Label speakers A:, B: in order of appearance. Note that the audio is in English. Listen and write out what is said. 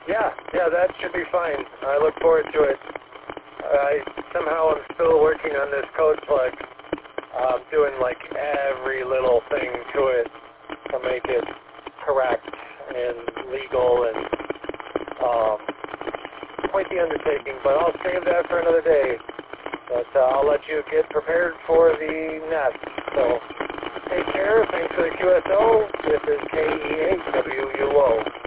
A: Yeah, that should be fine. I look forward to it. I somehow am still working on this code flex, doing like every little thing to it to make it correct and legal and quite the undertaking, but I'll save that for another day. But I'll let you get prepared for the nest. So take care. Thanks for the QSO. This is KEHWUO.